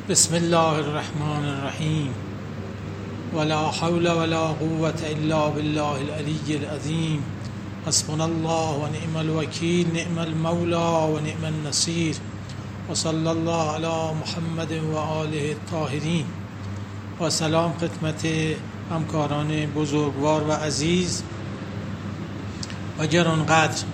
بسم الله الرحمن الرحیم ولا حول ولا قوة الا بالله العلی العظیم حسبنا الله و نعم الوکیل نعم المولى و نعم النصیر و صلی الله علی محمد و آله الطاهرین. و سلام خدمت همکاران بزرگوار و عزیز و گرانقدر.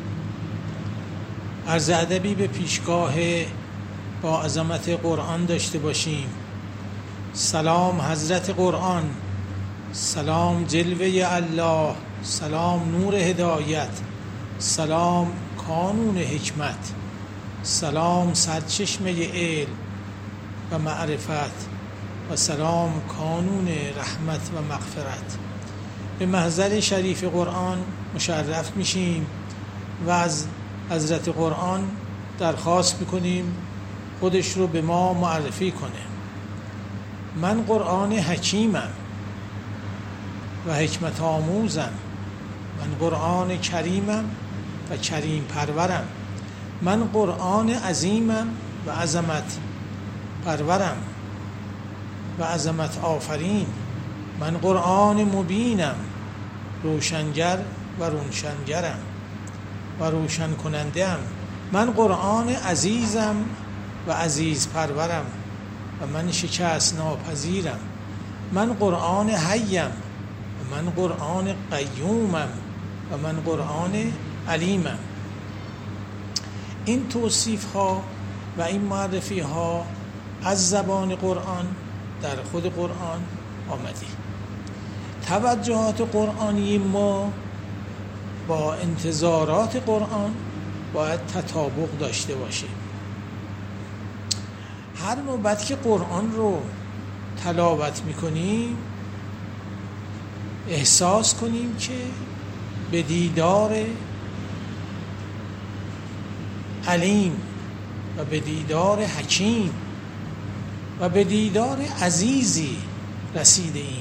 عرض ادبی به پیشگاه با عظمت قرآن داشته باشیم. سلام حضرت قرآن، سلام جلوه الله، سلام نور هدایت، سلام کانون حکمت، سلام سرچشمه علم و معرفت و سلام کانون رحمت و مغفرت. به محضر شریف قرآن مشرف میشیم و از حضرت قرآن درخواست میکنیم خودش رو به ما معرفی کنه. من قرآن حکیمم و حکمت آموزم، من قرآن کریمم و کریم پرورم، من قرآن عظیمم و عظمت پرورم و عظمت آفرین، من قرآن مبینم، روشنگر و روشنگرم و روشن کننده‌ام، من قرآن عزیزم و عزیز پرورم و من شکست ناپذیرم، من قرآن حیم و من قرآن قیومم و من قرآن علیمم. این توصیف ها و این معرفی ها از زبان قرآن در خود قرآن آمده. توجهات قرآنی ما با انتظارات قرآن باید تطابق داشته باشه. هر نوبت که قرآن رو تلاوت میکنیم احساس کنیم که به دیدار علیم و به دیدار حکیم و به دیدار عزیزی رسیده ایم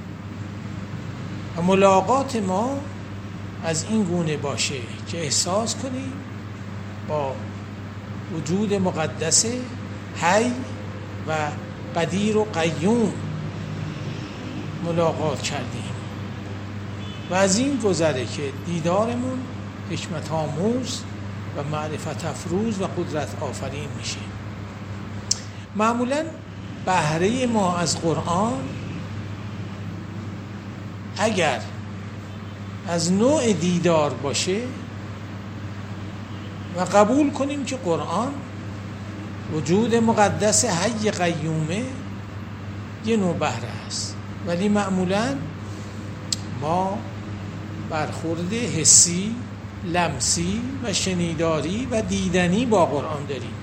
و ملاقات ما از این گونه باشه که احساس کنیم با وجود مقدس حی و قدیر و قیوم ملاقات کردیم و از این گذره که دیدارمون حکمت آموز و معرفت افروز و قدرت آفرین میشه. معمولاً بهره ما از قرآن اگر از نوع دیدار باشه و قبول کنیم که قرآن وجود مقدس حی قیومه یه نوع بهره است، ولی معمولاً ما برخورد حسی، لمسی و شنیداری و دیدنی با قرآن داریم.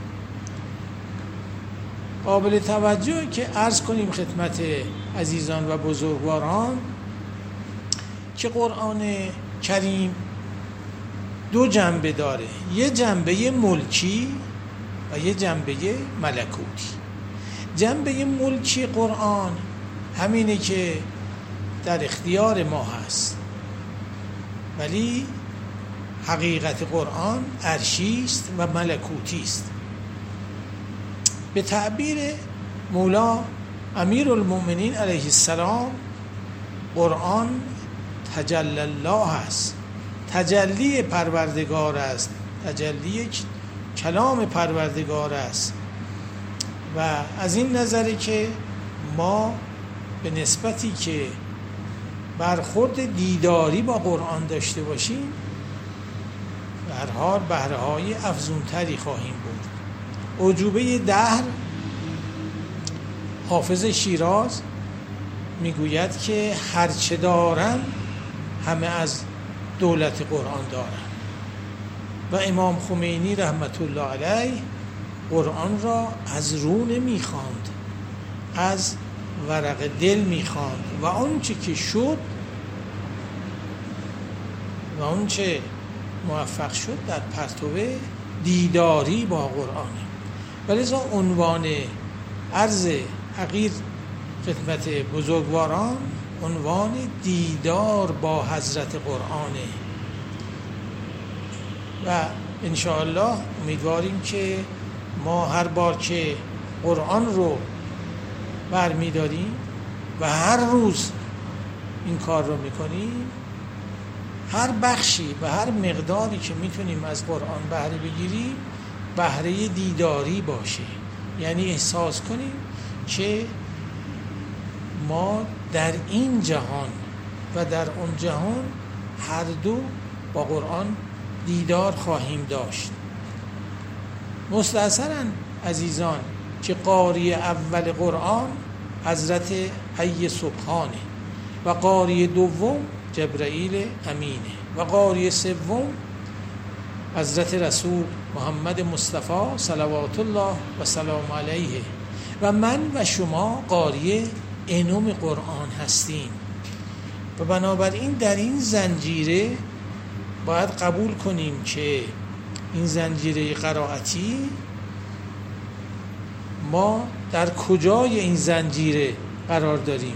قابل توجه که عرض کنیم خدمت عزیزان و بزرگواران که قرآن کریم دو جنبه داره، یه جنبه ملکی و یه جنبه ملکوتی. جنبه ملکی قرآن همینه که در اختیار ما هست، ولی حقیقت قرآن عرشی است و ملکوتی است. به تعبیر مولا امیرالمؤمنین علیه السلام قرآن تجلی الله است، تجلی پروردگار است، تجلی کلام پروردگار است و از این نظره که ما به نسبتی که برخورد دیداری با قرآن داشته باشیم به هر حال بهره‌های افزونتری خواهیم بود. اعجوبه دهر حافظ شیراز میگوید که هرچه دارم همه از دولت قرآن دارم و امام خمینی رحمت الله علیه قرآن را از رو نمیخواند، از ورق دل میخواند و آنچه که شد و آنچه موفق شد در پرتو دیداری با قرآنه. ولذا عنوان عرض حقیر خدمت بزرگواران عنوان دیدار با حضرت قرآنه و انشاءالله امیدواریم که ما هر بار که قرآن رو برمی‌داریم و هر روز این کار رو میکنیم، هر بخشی و هر مقداری که میتونیم از قرآن بهره بگیریم بهره دیداری باشه، یعنی احساس کنیم که ما در این جهان و در اون جهان هر دو با قرآن دیدار خواهیم داشت. مستحسناً عزیزان که قاری اول قرآن حضرت حی سبحانه و قاری دوم جبرائیل امینه و قاری سوم حضرت رسول محمد مصطفی صلوات الله و سلام علیه و من و شما قاری انم قرآن هستیم و بنابراین در این زنجیره باید قبول کنیم که این زنجیره قرائتی ما در کجای این زنجیره قرار داریم.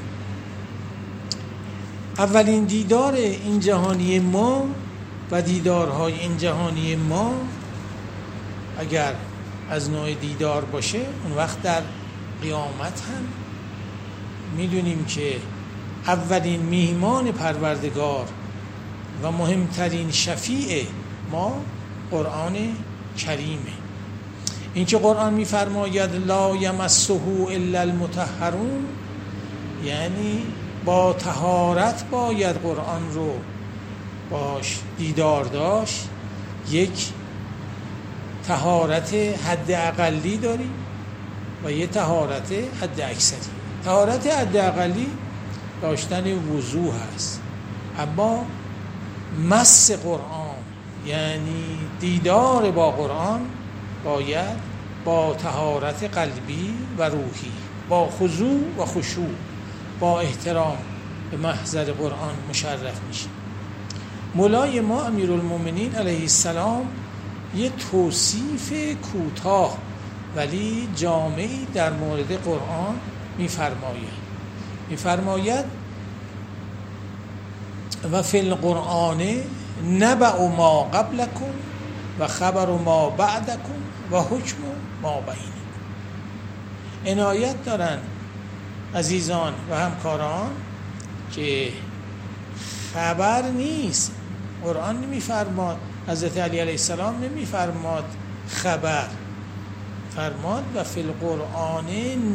اولین دیدار این جهانی ما و دیدارهای این جهانی ما اگر از نوع دیدار باشه، اون وقت در قیامت هم میدونیم که اولین میهمان پروردگار و مهمترین شفیع ما قرآن کریمه. این که قرآن میفرماید لا یمسه الا المطهرون، یعنی با طهارت باید قرآن رو باش دیدار داشت. یک طهارت حد اقلی داریم و یک طهارت حد اکثری. طهارت حد اقلی داشتن وضو هست، اما مس قرآن یعنی دیدار با قرآن باید با طهارت قلبی و روحی، با خضوع و خشوع، با احترام به محضر قرآن مشرف میشه. مولای ما امیرالمومنین علیه السلام یه توصیف کوتاه ولی جامعی در مورد قرآن میفرماید و فی القرآن نبأ ما قبلکم و خبر ما بعدکم و حکم ما بینکم. عنایت دارن عزیزان و همکاران که خبر نیست. قرآن نمیفرماد، حضرت علی علیه السلام نمیفرماد خبر، فرماد و فی القرآن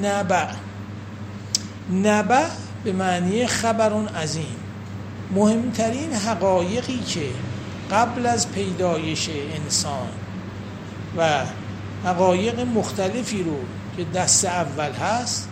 نبأ به معنی خبرون عظیم. مهمترین حقایقی که قبل از پیدایش انسان و حقایق مختلفی رو که دست اول هست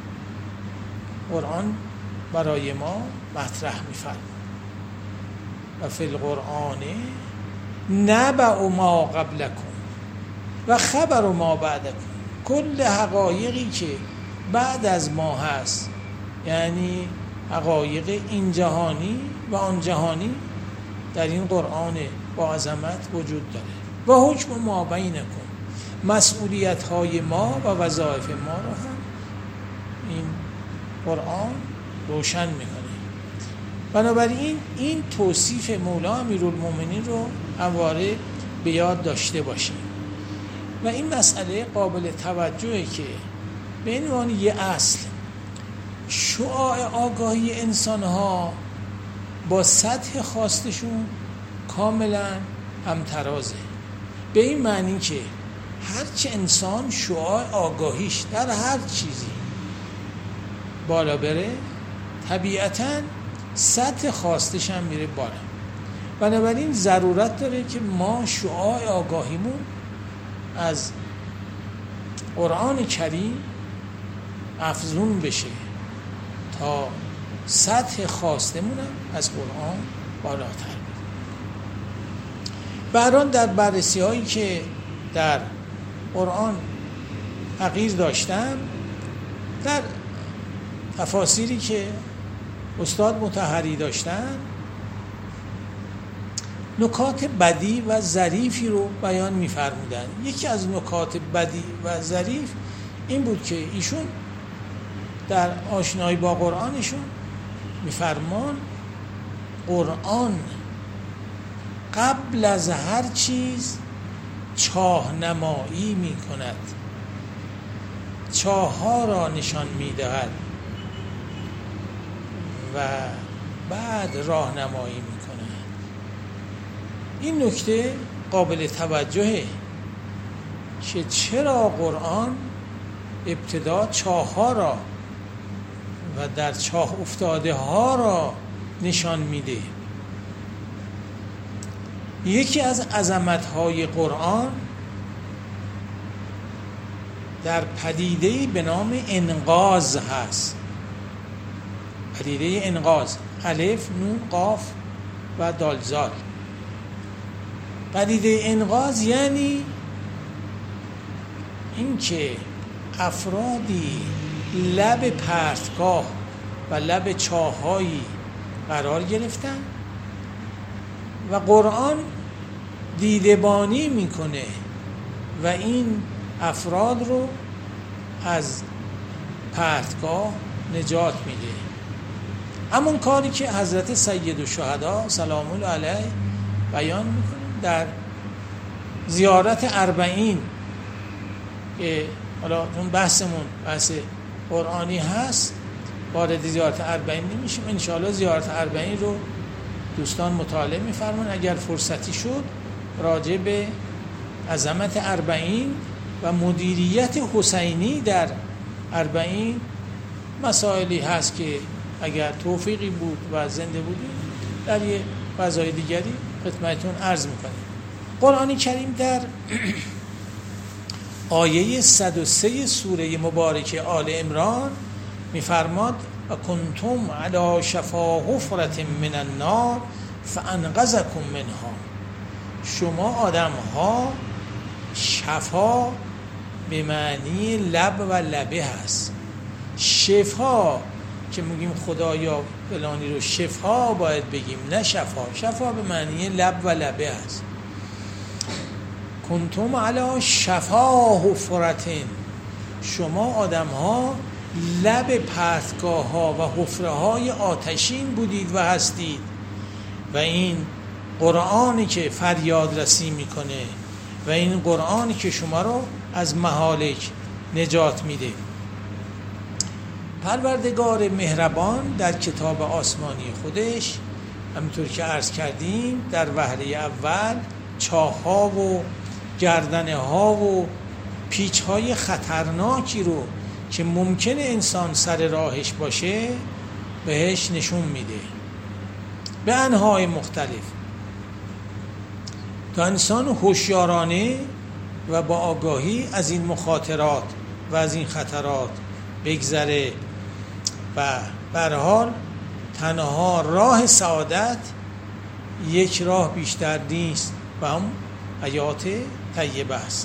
قرآن برای ما مطرح می‌فرماید و فی القرآن نبأ ما قبلکم و خبر ما بعدکم. کل حقایقی که بعد از ما هست، یعنی حقایق این جهانی و آن جهانی، در این قرآن با عظمت وجود داره. و حکم ما بینکم، مسئولیت های ما و وظایف ما رو هم این قرآن روشن میکنه. بنابراین این توصیف مولا امیرالمومنین رو همواره به یاد داشته باشیم و این مسئله قابل توجهه که به عنوان یه اصل شعاع آگاهی انسان‌ها با سطح خواستشون کاملا همترازه. به این معنی که هرچه انسان شعاع آگاهیش در هر چیزی بالا بره، طبیعتاً سطح خواستش هم میره بالا. بنابراین ضرورت داره که ما شعاع آگاهیمون از قرآن کریم افزون بشه تا سطح خواستمون از قرآن بالاتر بره. بران در بررسی هایی که در قرآن حقیر داشتم، در تفاسیری که استاد مطهری داشتن، نکات بدی و ظریفی رو بیان می‌فرمودن. یکی از نکات بدی و ظریف این بود که ایشون در آشنایی با قرآنشون می‌فرمان قرآن قبل از هر چیز چاه نمایی می‌کند. چاه‌ها را نشان می‌دهد و بعد راهنمایی می‌کند. این نکته قابل توجهه که چرا قرآن ابتدا چاه‌ها را و در چاه افتاده ها را نشان میده. یکی از عظمت‌های قرآن در پدیده‌ای به نام انقاذ هست. پدیده انقاذ، الف، نون، قاف و دال زال. پدیده انقاذ یعنی اینکه افرادی لب پرتگاه و لب چاه‌هایی قرار گرفتن و قرآن دیدبانی میکنه و این افراد رو از پرتگاه نجات میده. همون کاری که حضرت سید الشهدا سلام الله علیه بیان میکنه در زیارت اربعین که حالا اون بحثمون بحث قرآنی هست، وارد زیارت اربعین نمیشیم. انشاءالله زیارت اربعین رو دوستان مطالعه میفرمون. اگر فرصتی شد راجع به عظمت اربعین و مدیریت حسینی در اربعین مسائلی هست که اگر توفیقی بود و زنده بودیم در یه فضای دیگری خدمتتون عرض میکنیم. قرآن کریم در آیه 103 سوره مبارکه آل عمران میفرماد و کنتم علی شفا حفرة من النار فانقذکم منها. شما آدم ها، شفا به معنی لب و لبه هست. شفا که میگیم خدایا فلانی رو شفا باید بگیم، نه شفا. شفا به معنی لب و لبه هست. کنتم علی شفا حفرة، شما آدم ها لب پرتگاه ها و حفره های آتشین بودید و هستید و این قرآنی که فریاد رسی میکنه و این قرآنی که شما رو از مهالک نجات میده. پروردگار مهربان در کتاب آسمانی خودش همونطور که عرض کردیم در وهله اول چاه‌ها و گردنه ها و پیچ های خطرناکی رو که ممکنه انسان سر راهش باشه بهش نشون میده به انواع مختلف تا انسان هوشیارانه و با آگاهی از این مخاطرات و از این خطرات بگذره و به هر حال تنها راه سعادت یک راه بیشتر نیست و هم حیات طیبه است.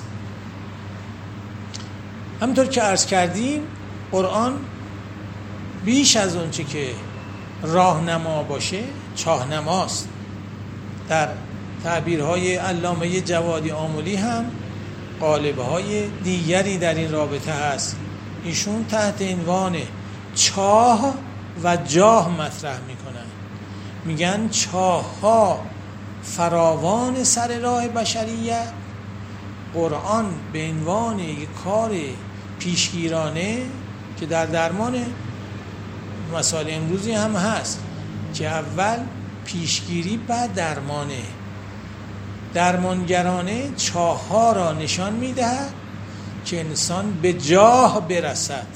همونطور که عرض کردیم قرآن بیش از اون چه که راهنما باشه چاهنماست. در تعبیرهای علامه جوادی آملی هم قالب‌های دیگری در این رابطه هست. ایشون تحت عنوان چاه و جاه مطرح میکنن. میگن چاه‌ها فراوان سر راه بشریت، قرآن به عنوان یک کار پیشگیرانه که در درمان مسائل امروزی هم هست که اول پیشگیری بعد درمانه، درمانگرانه چاه‌ها را نشان میدهد که انسان به جاه برسد.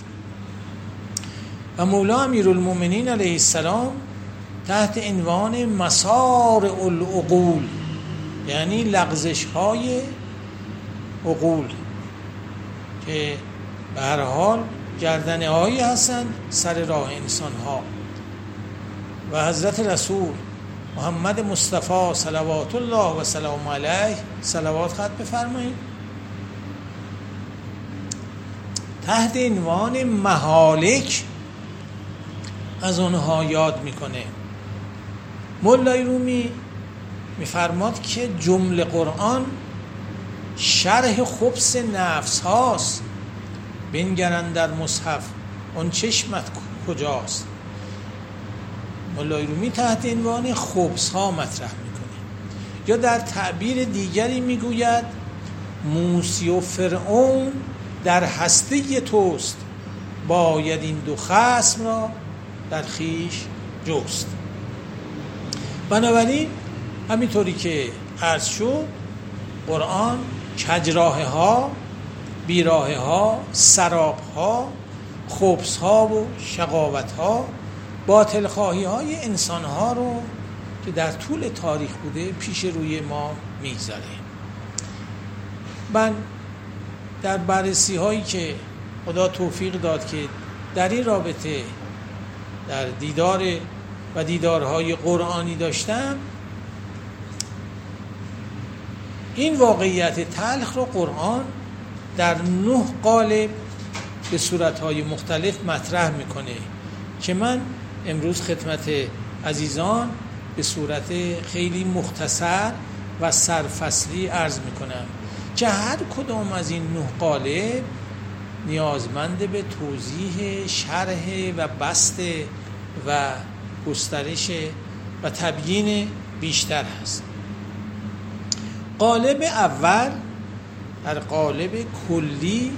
و مولا امیرالمومنین علیه السلام تحت عنوان مسار العقول یعنی لغزش های عقول که به هر حال گردنه هایی هستن سر راه انسان ها و حضرت رسول محمد مصطفی صلوات الله و سلام علیه صلوات خط بفرمایید تحت عنوان مهالک از اونها یاد میکنه. مولای رومی میفرماد که جمله قرآن شرح خبث نفس هاست. بنگرن در مصحف اون چشمت کجاست. مولای رومی تحت عنوان خبث ها مطرح میکنه. یا در تعبیر دیگری میگوید موسی و فرعون در هسته توست، باید این دو خصم را در خویش جست. بنابراین همینطوری که عرض شد، قرآن کجراهه ها، بیراهه ها، سراب ها، خبث ها و شقاوت ها، باطل خواهی های انسان ها رو که در طول تاریخ بوده پیش روی ما میگذاره. من در بررسی هایی که خدا توفیق داد که در این رابطه در دیدار و دیدارهای قرآنی داشتم، این واقعیت تلخ رو قرآن در 9 قالب به صورتهای مختلف مطرح میکنه که من امروز خدمت عزیزان به صورت خیلی مختصر و سرفصلی عرض میکنم که هر کدام از این 9 قالب نیازمند به توضیح، شرح و بسط و گسترش و تبیین بیشتر هست. قالب اول در قالب کلی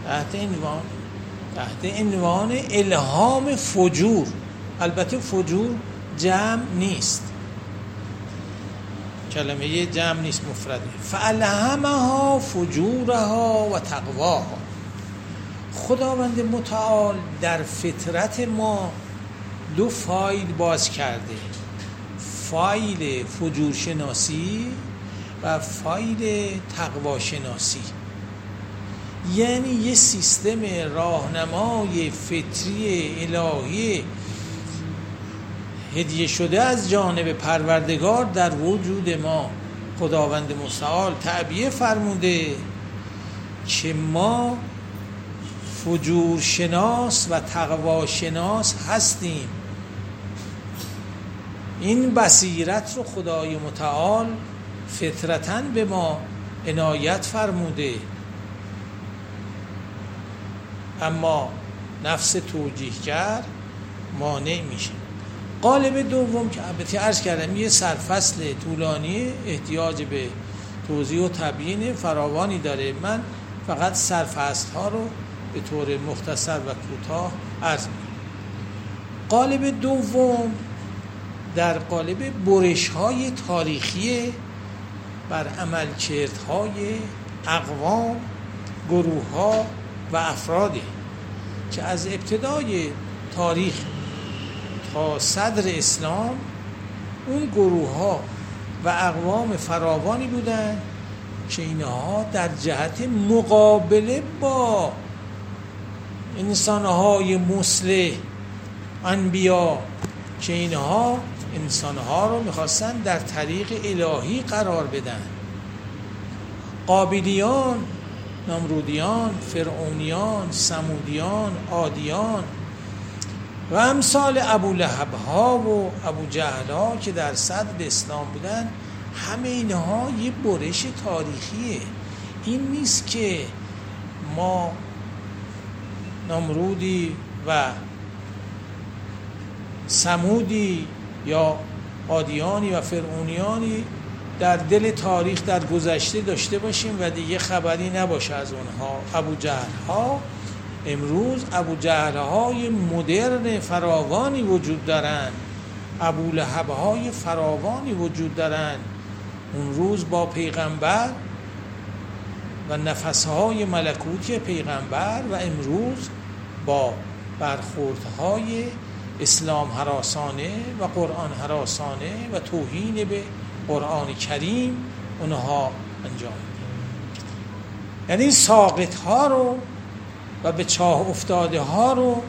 تحت عنوان الهام فجور، البته فجور جمع نیست، کلمه جمع نیست، مفرده. فالهمها فجورها و تقواها. خداوند متعال در فطرت ما 2 فایل باز کرده، فایل فجور شناسی و فایل تقوا شناسی. یعنی یه سیستم راهنمای فطری الهی هدیه شده از جانب پروردگار در وجود ما خداوند متعال تعبیه فرموده که ما فجور شناس و تقوا شناس هستیم. این بصیرت رو خدای متعال فطرتاً به ما عنایت فرموده، اما نفس توجیهگر مانع میشه. قالب دوم که البته عرض کردم یه سرفصل طولانی احتیاج به توضیح و تبیین فراوانی داره، من فقط سرفصل ها رو به طور مختصر و کوتاه عرض می‌کنم. قالب دوم در قالب برش های تاریخی بر عملکردهای اقوام، گروه ها و افرادی که از ابتدای تاریخ تا صدر اسلام اون گروه ها و اقوام فراوانی بودند که اینها در جهت مقابله با انسانهای مصلح، انبیا، که اینها انسانها رو میخواستن در طریق الهی قرار بدن، قابلیان، نمرودیان، فرعونیان، ثمودیان، عادیان و امثال ابولهب ها و ابو جهل ها که در صدر اسلام بودن، همه اینها یه برش تاریخیه. این نیست که ما نمرودی و ثمودی یا عادیانی و فرعونیانی در دل تاریخ در گذشته داشته باشیم و دیگه خبری نباشه از اونها. ابو جهل ها امروز ابو جهل های مدرن فراوانی وجود دارن، ابو لهب های فراوانی وجود دارن. اون روز با پیغمبر و نفسهای ملکوتی پیغمبر و امروز با برخوردهای اسلام هراسانه و قرآن هراسانه و توهین به قرآن کریم اونها انجام میدن. یعنی ساقط ها رو و به چاه افتاده ها رو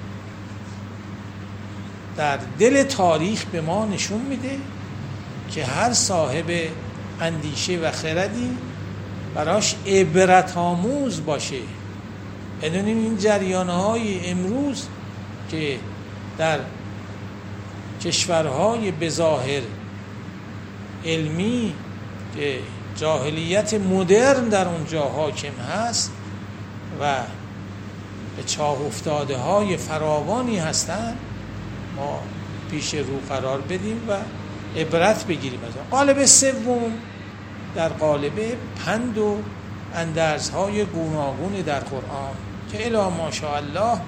در دل تاریخ به ما نشون میده که هر صاحب اندیشه و خردی براش عبرت آموز باشه. بدونیم این جریانهای امروز که در کشورهای بظاهر علمی که جاهلیت مدرن در اونجا حاکم هست و به چاه افتاده های فراوانی هستند، ما پیش رو قرار بدیم و عبرت بگیریم از آن. قالب سوم در قالب پند و اندرزهای گوناگونی در قرآن که الی ماشاءالله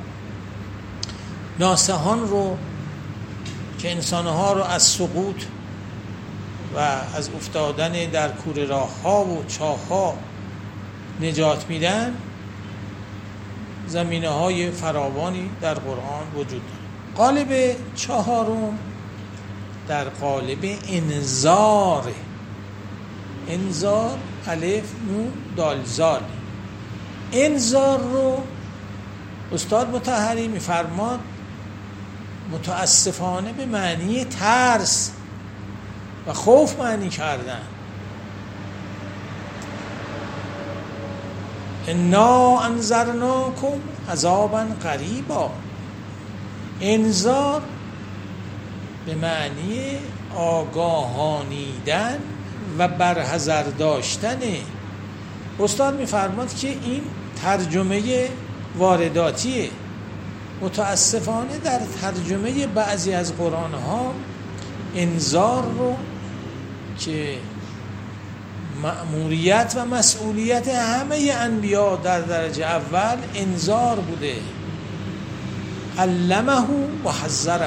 ناصحان رو که انسانها رو از سقوط و از افتادن در کوره راه‌ها و چاه‌ها نجات میدن، زمینه‌های فراوانی در قرآن وجود دارد. قالب چهارم در قالب انذار. انذار الف نون دال زال. انذار رو استاد مطهری میفرماد متاسفانه به معنی ترس و خوف معنی کردن. انا انذرناکم عذابا قریبا. انذار به معنی آگاهانیدن و برحذر داشتن. استاد میفرماد که این ترجمه وارداتیه. متاسفانه در ترجمه بعضی از قرآن ها انذار رو که مأموریت و مسئولیت همه انبیا در درجه اول انذار بوده، علمه و حذره،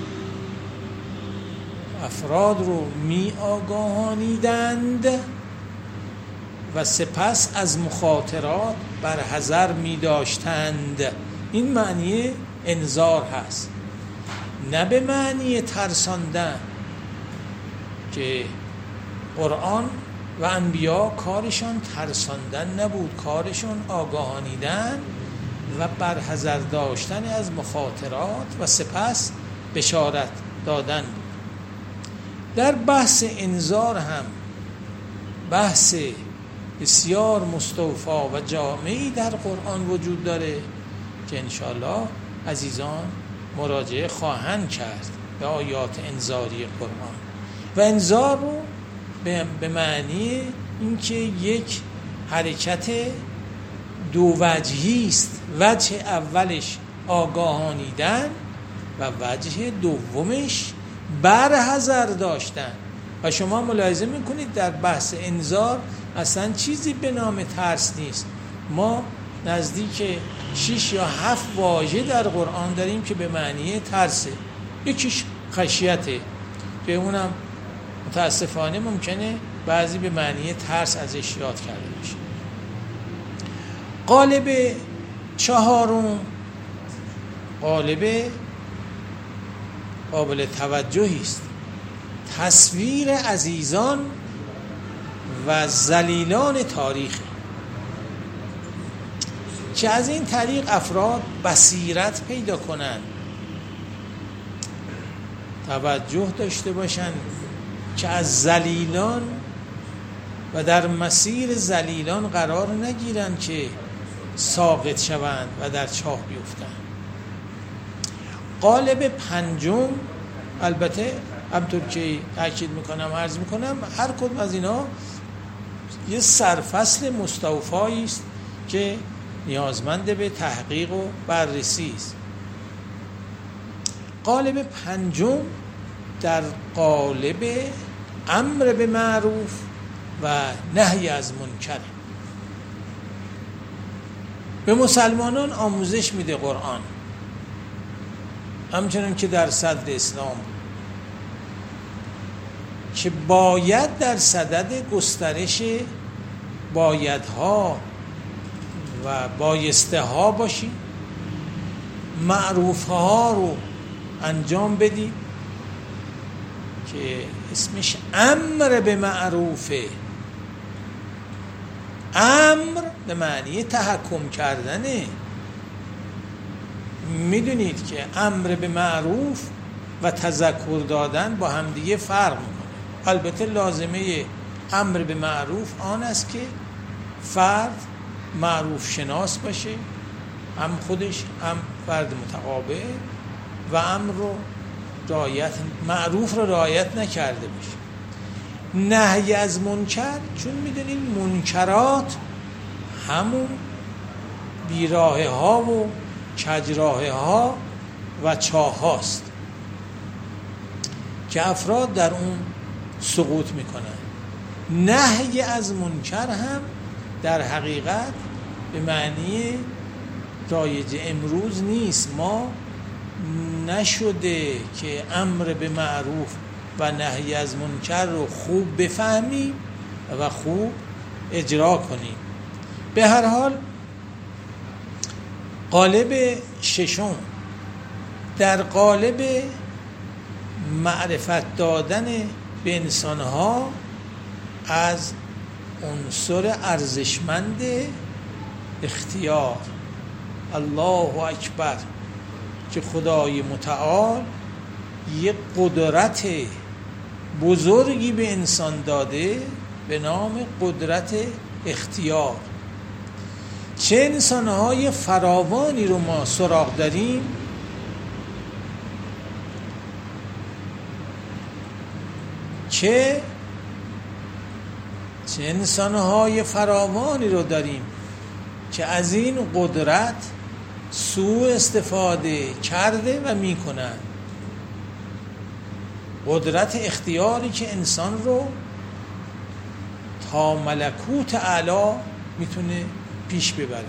افراد رو می آگاهانیدند و سپس از مخاطرات برحذر می داشتند. این معنی انذار هست، نه به معنی ترساندن که قرآن و انبیا کارشان ترساندن نبود، کارشان آگاهانیدن و برحذر داشتن از مخاطرات و سپس بشارت دادن بود. در بحث انذار هم بحث بسیار مستوفی و جامعی در قرآن وجود داره که انشاءالله عزیزان مراجعه خواهند کرد به آیات انذاری قرآن. و انذار رو به معنی اینکه یک حرکت دو وجهی است. وجه اولش آگاهانیدن و وجه دومش برحذر داشتن. و شما ملاحظه میکنید در بحث انذار اصلا چیزی به نام ترس نیست. ما نزدیک 6 یا 7 واژه در قرآن داریم که به معنی ترسه. یکیش خشیته که اونم متاسفانه ممکنه بعضی به معنی ترس ازش یاد کرده بشه. قالب چهارم قالب قابل توجهی است. تصویر عزیزان و ذلیلان تاریخ که از این طریق افراد بصیرت پیدا کنند، توجه داشته باشند که از ذلیلان و در مسیر ذلیلان قرار نگیرند که ساقط شوند و در چاه بیفتند. قالب پنجم، البته همطور که تاکید میکنم عرض میکنم هر کدوم از اینا یه سرفصل مستوفایی است که نیازمند به تحقیق و بررسی است. قالب پنجم در قالب امر به معروف و نهی از منکر. به مسلمانان آموزش میده قرآن، همچنان که در صدر اسلام که باید در صدد گسترش بایدها و بایسته ها باشی، معروف ها رو انجام بدی که اسمش امر به معروفه. امر به معنی تحکم کردنه. میدونید که امر به معروف و تذکر دادن با همدیگه فرق میکنه. البته لازمه امر به معروف آن است که فرد معروف شناس باشه، هم خودش هم فرد متقابل، و امر رو معروف رو رعایت نکرده باشه. نهی از منکر، چون میدونید منکرات همون بیراه ها و کجراه ها و چاه هاست که افراد در اون سقوط میکنن. نهی از منکر هم در حقیقت به معنی رایج امروز نیست. ما نشده که امر به معروف و نهی از منکر رو خوب بفهمیم و خوب اجرا کنیم. به هر حال قالب ششم در قالب معرفت دادن به انسانها از عنصر ارزشمند اختیار، الله اکبر، که خدای متعال یک قدرت بزرگی به انسان داده به نام قدرت اختیار. چه انسانهای فراوانی رو ما سراغ داریم چه انسانهای فراوانی رو داریم که از این قدرت سوء استفاده کرده و میکنن. قدرت اختیاری که انسان رو تا ملکوت اعلی میتونه پیش ببره.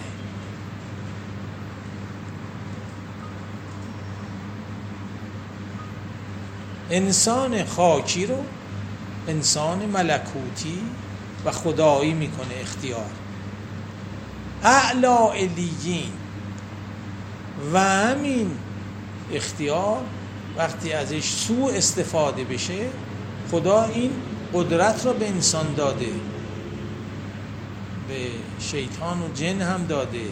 انسان خاکی رو انسان ملکوتی و خدایی میکنه اختیار. اعلی علیین. و همین اختیار وقتی ازش سوء استفاده بشه، خدا این قدرت رو به انسان داده، به شیطان و جن هم داده،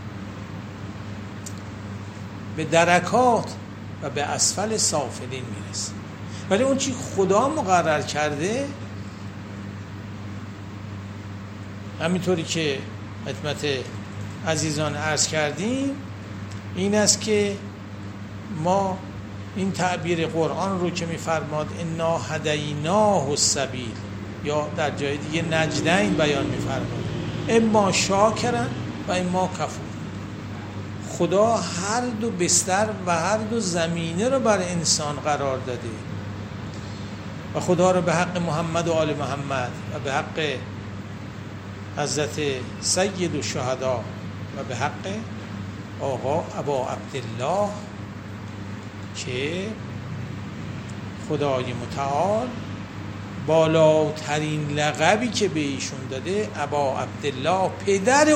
به درکات و به اسفل سافلین میرسه. ولی اون چی خدا مقرر کرده، همینطوری که خدمت عزیزان عرض کردیم، این است که ما این تعبیر قرآن رو که می‌فرماد انا هدیناه السبیل، یا در جای دیگه نجدین بیان می‌فرماد، اما شاکرا و اما کفور. خدا هر دو بستر و هر دو زمینه رو بر انسان قرار داده و خدا رو به حق محمد و آل محمد و به حق حضرت سید الشهدا و به حق آقا ابا عبدالله که خدای متعال بالاترین لقبی که به ایشون داده، ابا عبدالله، پدر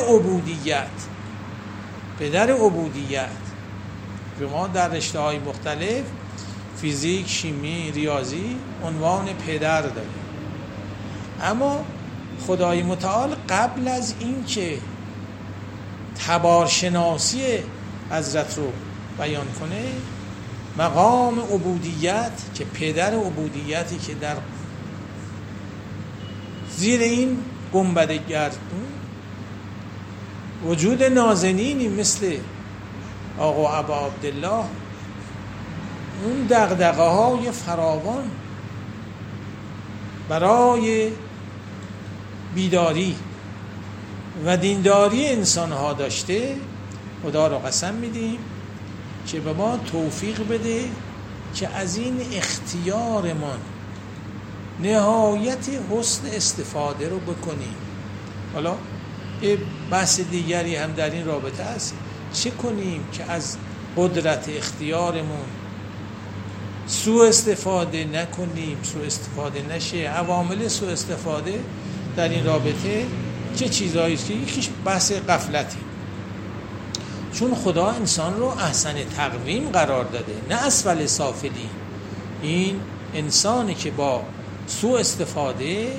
عبودیت. ما در رشته‌های مختلف فیزیک، شیمی، ریاضی عنوان پدر داریم، اما خدای متعال قبل از این که تبارشناسی حضرت رو بیان کنه، مقام عبودیت که پدر عبودیتی که در زیر این گنبد گردون وجود نازنینی مثل آقا ابا عبدالله، اون دغدغه های فراوان برای بیداری و دینداری انسان ها داشته. خدا را قسم میدیم که به ما توفیق بده که از این اختیارمان نهایت حسن استفاده رو بکنیم. حالا یه بحث دیگری هم در این رابطه است، چه کنیم که از قدرت اختیارمون سوء استفاده نکنیم، سوء استفاده نشه. عوامل سوء استفاده در این رابطه چه چیزایی است که یکیش بحث غفلتی، چون خدا انسان رو احسن تقویم قرار داده، نه اسفل سافلین. این انسانی که با سوء استفاده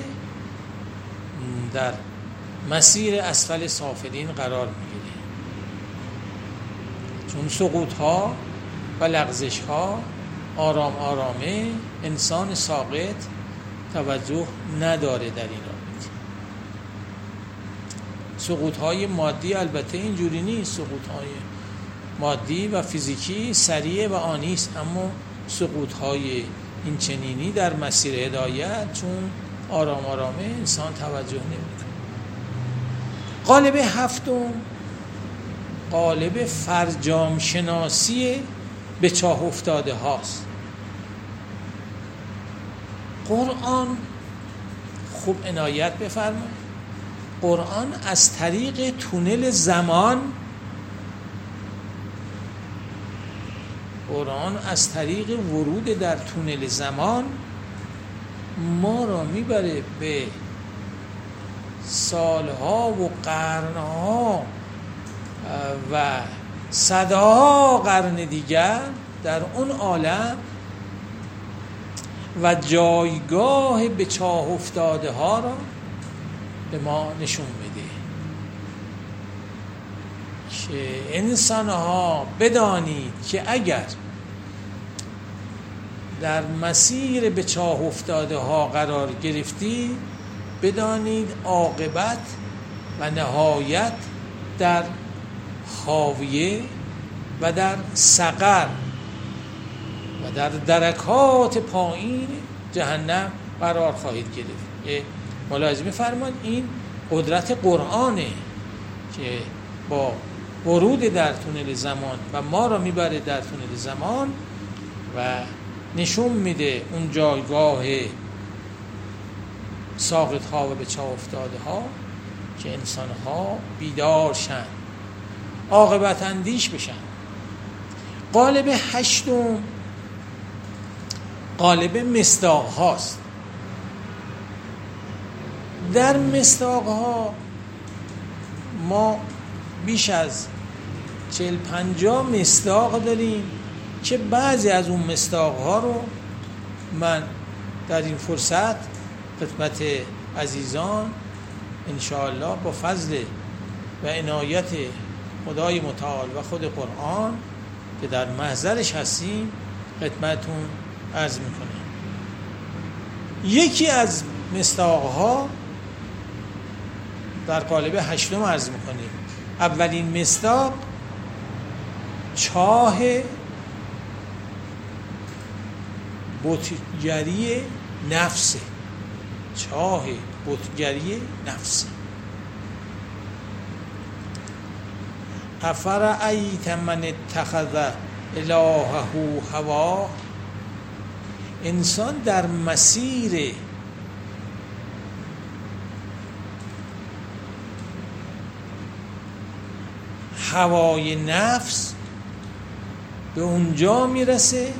در مسیر اسفل سافلین قرار میگیره، چون سقوط ها و لغزش ها آرام آرامه انسان ساقط توجه نداره در این رابطه. سقوط های مادی البته اینجوری نیست، سقوط های مادی و فیزیکی سریع و آنی است، اما سقوط های این چنینی در مسیر هدایت چون آرام آرامه انسان توجه نمیده. قالب هفتم قالب فرجام شناسی به چاه افتاده هاست. قرآن خوب عنایت بفرمایید قرآن از طریق تونل زمان، قرآن از طریق ورود در تونل زمان ما را میبره به سالها و قرنها و صدها قرن دیگر در اون عالم و جایگاه به چاه افتاده ها را به ما نشون میده که انسان ها بدانید که اگر در مسیر به چاه افتاده ها قرار گرفتی، بدانید عاقبت و نهایت در خاویه و در سقر و در درکات پایین جهنم قرار خواهید گرفت. ملاحظه فرمایید این قدرت قرآنه که با ورود در تونل زمان و ما را میبره در تونل زمان و نشون میده اون جایگاه ساقط ها و به چاه افتاده ها که انسان ها بیدار شن، عاقبت اندیش بشن. قالب هشتم قالب مصداق هاست. در مصداق ها ما بیش از 40-50 مصداق داریم که بعضی از اون مصداق ها رو من در این فرصت خدمت عزیزان انشاءالله با فضل و عنایت خدای متعال و خود قرآن که در محضرش هستیم خدمتون عرض میکنم. یکی از مصداقها در قالب هشتم عرض میکنیم. اولین مصداق چاه بتگری نفسه، چاه بتگری نفسه. افرأیت من اتخذ الهه هواه، انسان در مسیر هوای نفس به اونجا میرسه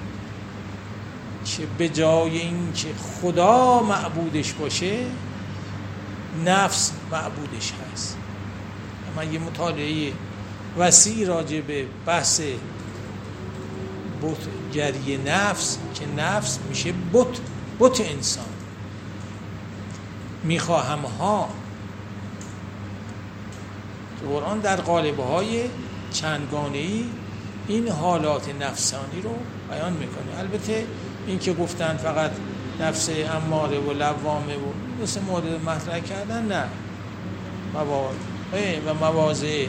که به جای این که خدا معبودش باشه نفس معبودش هست. اما یه مطالعه وسیع راجع به بحث بتگری نفس که نفس میشه بت انسان. میخواهم ها قرآن در قالب‌های چندگانه‌ای این حالات نفسانی رو بیان میکنه. البته این که گفتن فقط نفس اماره و لوامه و مثل مورد مطرح کردن، نه، و مواضع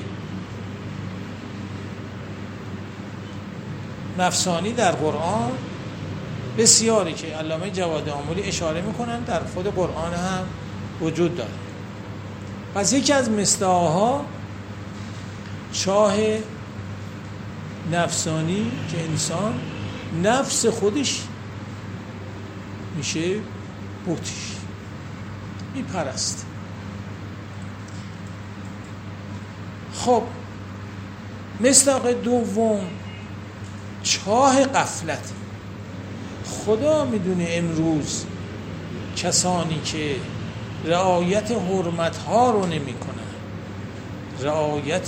نفسانی در قرآن بسیاری که علامه جواد آملی اشاره میکنن در خود قرآن هم وجود داره. پس یکی از مصداق‌ها چاه نفسانی که انسان نفس خودش میشه بتش، میپرست. خب مصداق دوم چاه غفلت. خدا میدونه امروز کسانی که رعایت حرمت‌ها رو نمی‌کنن، رعایت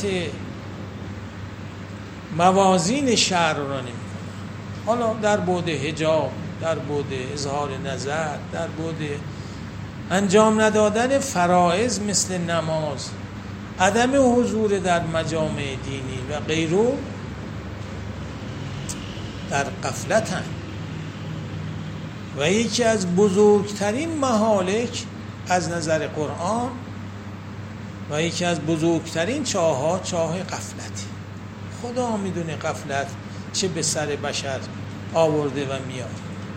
موازین شرع رو نمی‌کنن، حالا در بعد حجاب، در بعد اظهار نظر، در بعد انجام ندادن فرائض مثل نماز، عدم حضور در مجامع دینی و غیره، در غفلتن. و یکی از بزرگترین مهالک از نظر قرآن و یکی از بزرگترین چاه غفلتی. خدا میدونه غفلت چه به سر بشر آورده و میاد.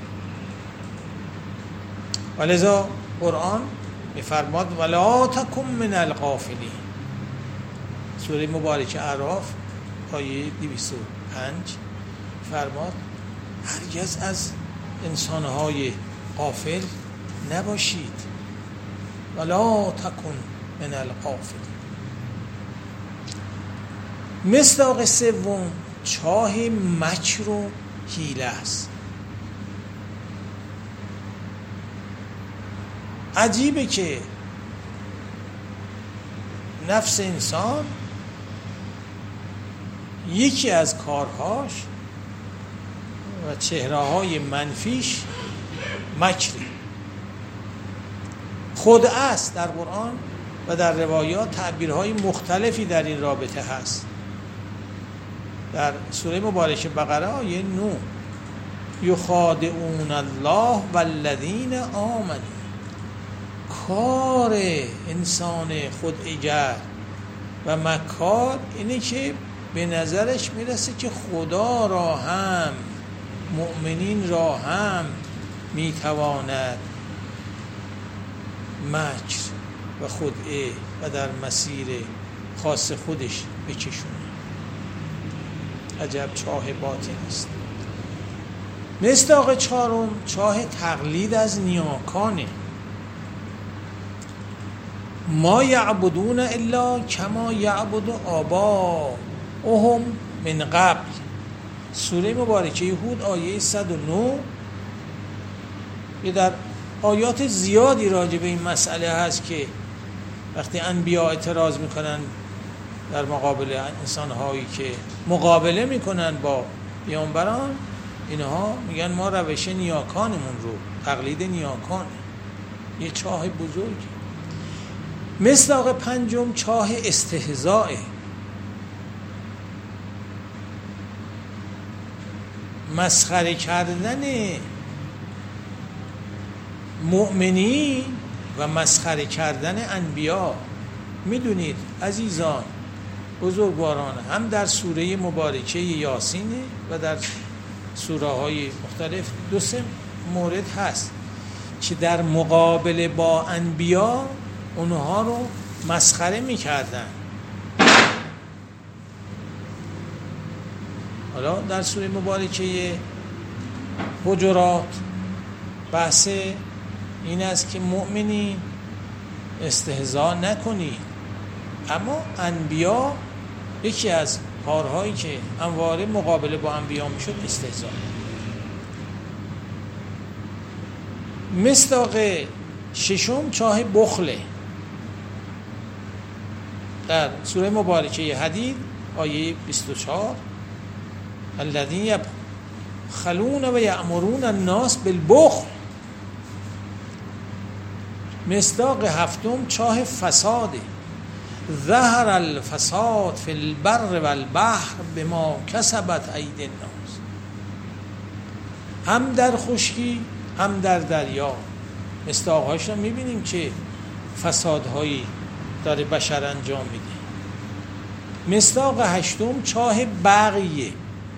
ولذا قرآن میفرماد ولا تکن من الغافلین. سوره مبارکه اعراف آیه 205 فرماد هرگز از انسانهای غافل نباشید. ولا تکن من الغافلین. مصداق سوم چاه مکر و حیله است. عجیبه که نفس انسان یکی از کارهاش و چهره‌های منفیش مکری. خدعه است در قرآن و در روایات تعبیرهای مختلفی در این رابطه هست. در سوره مبارکه بقره آیه 9 یخادعون الله والذین آمنوا. کار انسان خدعه‌گر و مکار اینه که به نظرش میرسه که خدا را هم مؤمنین را هم میتواند مکر و خدعه و در مسیر خاص خودش بکشونه. عجب چاه باطن است. مصداق چهارم چاه تقلید از نیاکانه. ما یعبدون الا کما یعبد آباؤهم من قبل. سوره مبارکه هود آیه 109. یه در آیات زیادی راجع به این مسئله هست که وقتی انبیا اعتراض میکنن در مقابل انسانهایی که مقابله میکنن با پیامبران، اینها میگن ما روش نیاکانمون رو تقلید نیاکانه. یه چاه بزرگی. مصداق پنجم چاه استهزاء. مسخره کردن مؤمنین و مسخره کردن انبیا. میدونید عزیزان بزرگواران، هم در سوره مبارکه یاسین و در سوره های مختلف 2-3 مورد هست که در مقابله با انبیا اونها رو مسخره میکردن. حالا در سوره مبارکه حجرات بحث این است که مؤمنین استهزاء نکنید، اما انبیا یکی از کارهایی که همواره مقابله با انبیا میشد استهزاء. مصداق ششم چاه بخله. در سوره مبارکه حدید آیه 24 الذین یبخلون و یأمرون الناس بالبخل. مصداق هفتم چاه فساده. ظهر الفساد فی البر والبحر بما کسبت ایدی الناس. هم در خشکی هم در دریا مصداقهاش رو میبینیم که فسادهایی داره بشر انجام میده. مصداق هشتم چاه بغیه.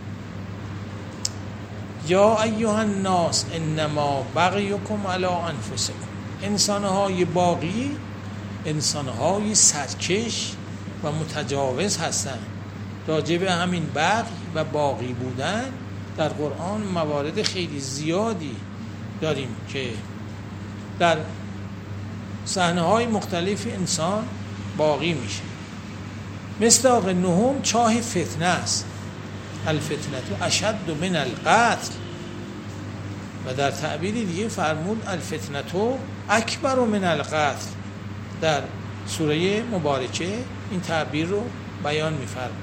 یا ایها الناس انما بغیکم علی انفسکم. انسانهای باغی انسانهای سرکش و متجاوز هستند. راجع به همین بغی و باغی بودن در قرآن موارد خیلی زیادی داریم که در صحنه‌های مختلف انسان باغی میشه. مصداق نهم چاه فتنه است. الفتنه اشد من القتل. و در تعبیر دیگه فرمود الفتنه اکبر من القتل. در سوره مبارکه این تعبیر رو بیان می‌فرماید.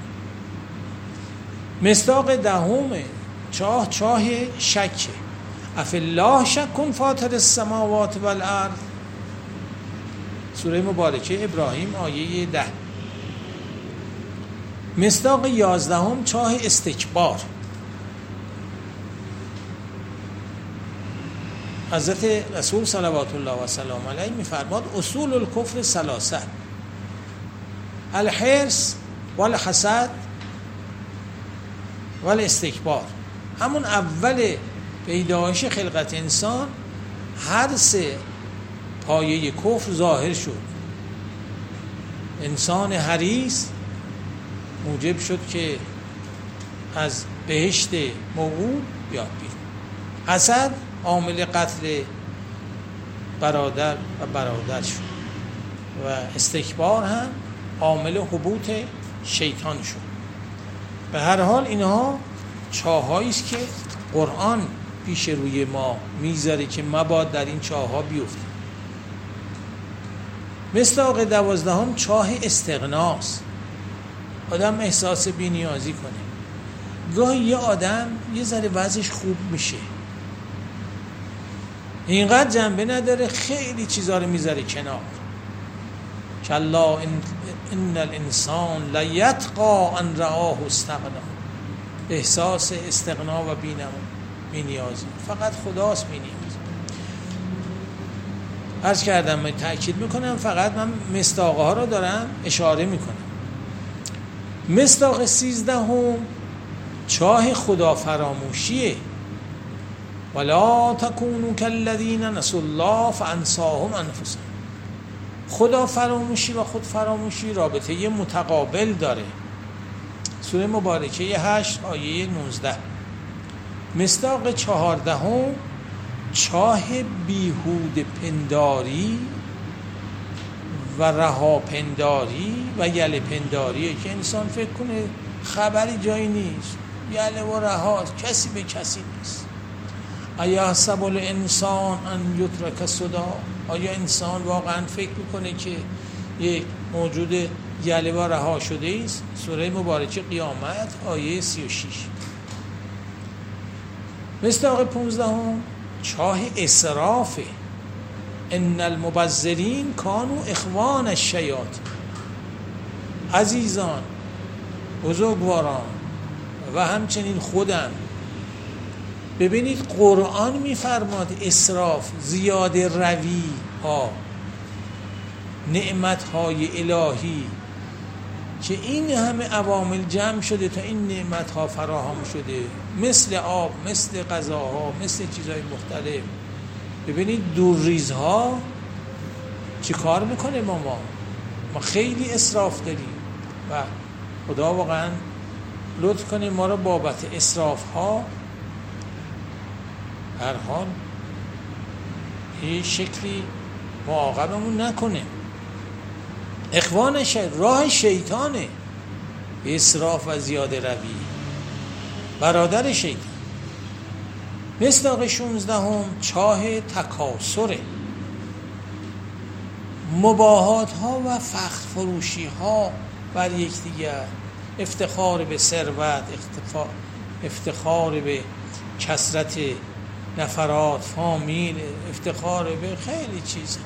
مصداق دهم چاه شک. اف الله شک فاطر السماوات والارض. سوره مبارکه ابراهیم آیه 10. مصداق 11 چاه استکبار. حضرت رسول صلوات الله و سلام علیه می‌فرماد اصول الکفر ثلاثه: الحرص والحسد والاستکبار. همون اول پیدایش خلقت انسان هر سه پایه کفر ظاهر شد. انسان حریص موجب شد که از بهشت موعود بیاد بیرون. حسد عامل قتل برادر و برادر شد و استکبار هم عامل حبوط شیطان شد. به هر حال اینها چاه‌هایی است که قرآن پیش روی ما میذاره که مباد در این چاه‌ها بیفتیم. مصداق 12 چاه استغناست. آدم احساس بی‌نیازی کنه. گاهی یه آدم یه ذره وضعش خوب میشه، اینقدر جنبه نداره، خیلی چیزا رو میذاره کنار. کلا ان الانسان لیطغی ان رآه استغنا. احساس استغنا و بی‌نیازی فقط خداست بی‌نیاز. عرض کردم، من تأکید میکنم، فقط من مصداقها رو دارم اشاره میکنم. مصداق 13 چاه خدا فراموشیه. ولا تکونوا کالذین نسوا الله فانساهم انفسهم. خدا فراموشی و خود فراموشی رابطه یه متقابل داره. سوره مبارکه 8 آیه 19. مصداق 14 چاه بیهوده پنداری و رها پنداری و یله پنداریه که انسان فکر کنه خبری جایی نیست، یله و رهاست، کسی به کسی نیست. ایحسب الانسان ان یترک سدی. آیا انسان واقعا فکر میکنه که یک موجود یله و رها شده است؟ سوره مبارکه قیامت آیه 36. مصداق 15 چاه اسراف. ان المبذرین کانوا اخوان الشیاطین. عزیزان، بزرگواران و همچنین خودم، ببینید قرآن میفرماد اسراف، زیاده روی ها، نعمت های الهی که این همه عوامل جمع شده تا این نعمت ها فراهم شده، مثل آب، مثل غذاها، مثل چیزهای مختلف. ببینید دورریزها چی کار میکنه ما خیلی اسراف داریم و خدا واقعا لطف کنه ما رو بابت اسراف ها هر حال هیچ شکلی معاقبمون نکنه. اخوان راه شیطانه، اسراف و زیاده روی، برادر شیطان. مصداق 16 چاه تکاسره. مباهات ها و فخر فروشی ها بر یکدیگر، افتخار به ثروت، افتخار به کثرت نفرات، فامیل، افتخار به خیلی چیزا.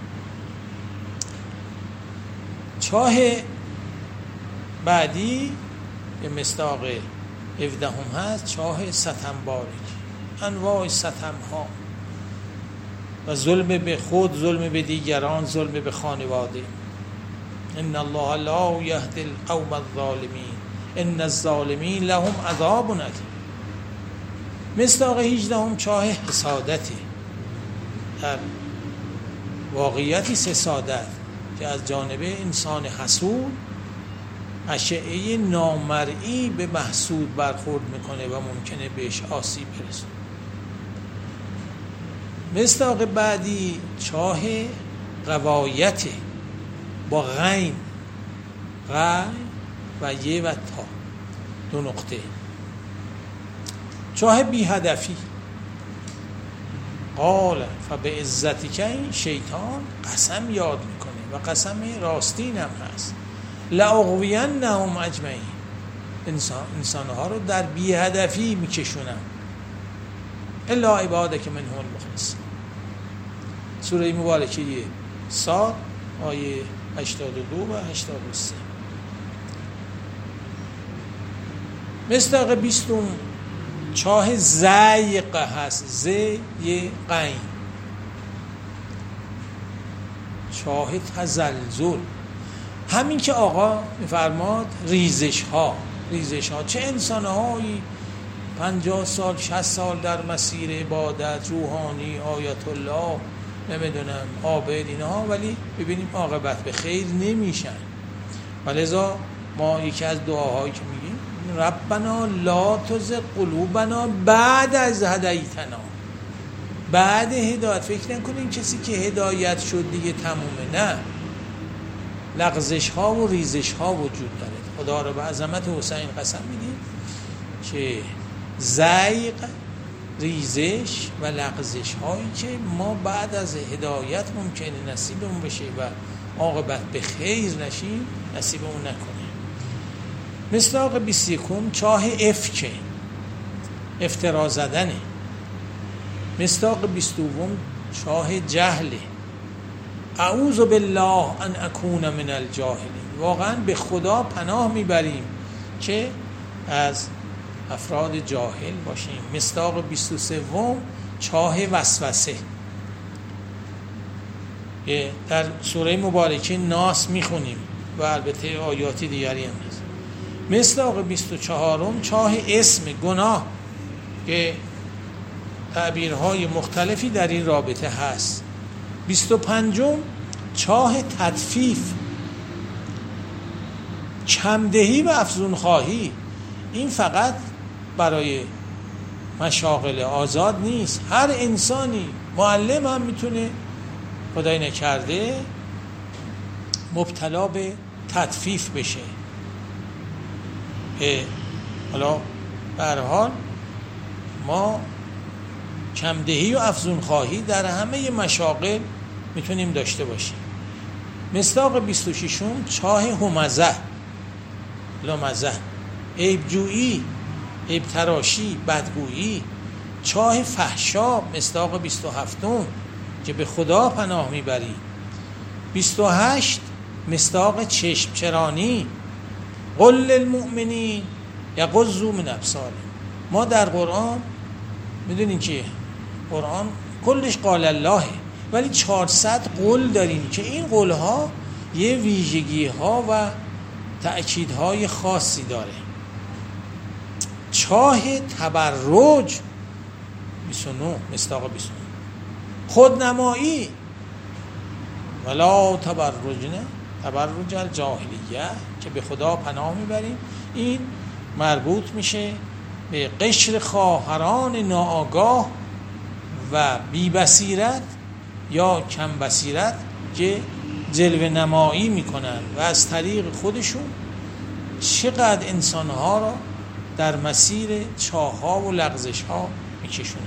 چاه بعدی به مصداق 17 هست، چاه ستمباری، انواع ستم ها و ظلم به خود، ظلم به دیگران، ظلم به خانواده. ان الله لا یهدی القوم الظالمین ان الظالمین لهم عذاب الیم. مصداق 18 چاه حسادتی. در واقعیتی حسادت که از جانب انسان حسود اشعه نامرئی به محسود برخورد میکنه و ممکنه بهش آسیب برسه. مصداق بعدی چاه غوایت با غین، غین و یه و تا، 2 نقطه. چاه بی هدفی. قال فبعزتی که این شیطان قسم یاد میکنه و قسم راستین هم هست. لأغوینهم اجمعین. انسانها رو در بی هدفی میکشونم الا عبادک منهم المخلصین. سوره مبارکه صاد آیه 82 و 83. مصداق 20 چاه زیق هست، زی قین، چاه تزلزل. همین که آقا میفرماد ریزش ها چه انسان هایی 50 سال 60 سال در مسیر عبادت، روحانی، آیت الله، نمیدونم عابد، اینها، ولی ببینیم عاقبت به خیر نمیشن. ولذا ما یکی از دعاهایی که میگیم ربنا لا تزغ قلوبنا بعد از هدیتنا. بعد هدایت فکر نکنین کسی که هدایت شد دیگه تمومه، نه. لغزش ها و ریزش ها وجود داره. خدا رو به عظمت حسین قسم میدیم که زیغ، ریزش و لغزش هایی که ما بعد از هدایت ممکنه نصیبمون بشه و عاقبت به خیر نشیم نصیبمون نکنه. مصداق 21 چاه افکه، افترا زدنه. مصداق 22 چاه جهله، اعوذ بالله ان اکون من الجاهلین. واقعا به خدا پناه میبریم که از افراد جاهل باشیم. مصداق 23 چاه وسوسه، در سوره مبارکه ناس میخونیم و البته آیاتی دیگری هم هست. مصداق 24 چاه اسم، گناه، که تعبیرهای مختلفی در این رابطه هست. 25 چاه تطفیف، کمدهی و افزون خواهی. این فقط برای مشاغل آزاد نیست، هر انسانی، معلم هم میتونه خدای نکرده مبتلا به تطفیف بشه. حالا به هر حال ما کمدهی و افزون خواهی در همه مشاغل میتونیم داشته باشیم. مصداق 26 چاه همزه، لمزه، عیبجویی، عیب تراشی، بدگویی. چاه فحشا، مصداق 27 که به خدا پناه میبری. 28 مصداق چشم چرانی، قل للمؤمنین یغضوا من ابصارهم. ما در قرآن میدونین که قرآن کلش قال اللهه، ولی 400 قول داریم که این قولها یه ویژگی ها و تأکیدهای خاصی داره. چاه تبرج 29 مصداق 29 خودنمایی، ولا تبرجنه تبرج الجاهلیه، که به خدا پناه میبریم. این مربوط میشه به قشر خواهران ناآگاه و بی بصیرت یا کم بصیرت که جلوه نمایی میکنن و از طریق خودشون چقدر انسانها را در مسیر چاه‌ها و لغزش‌ها میکشونن.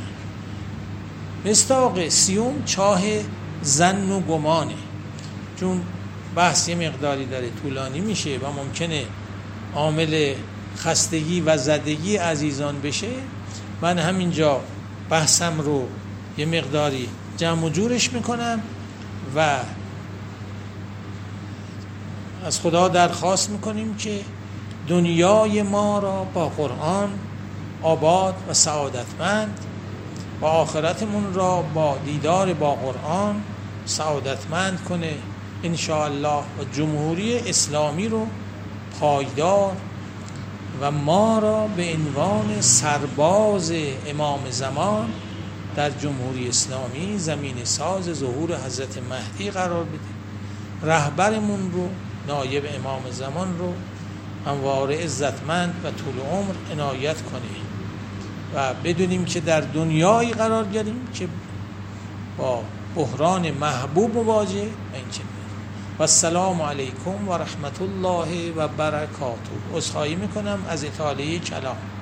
مصداق 30 چاه ظن و گمانه، چون بحث یه مقداری داره طولانی میشه و ممکنه عامل خستگی و زدگی عزیزان بشه. من همینجا بحثم رو یه مقداری جمع و جورش میکنم و از خدا درخواست میکنیم که دنیای ما را با قرآن آباد و سعادتمند و آخرتمون را با دیدار با قرآن سعادتمند کنه انشاءالله، و جمهوری اسلامی رو پایدار و ما را به عنوان سرباز امام زمان در جمهوری اسلامی زمین ساز ظهور حضرت مهدی قرار بده. رهبرمون رو، نایب امام زمان رو همواره عزتمند و طول عمر عنایت کنه و بدونیم که در دنیایی قرار گیریم که با بحران محبوب مواجه نشیم. و السلام علیکم و رحمت الله و برکاته. عذرخواهی میکنم از اطاله کلام.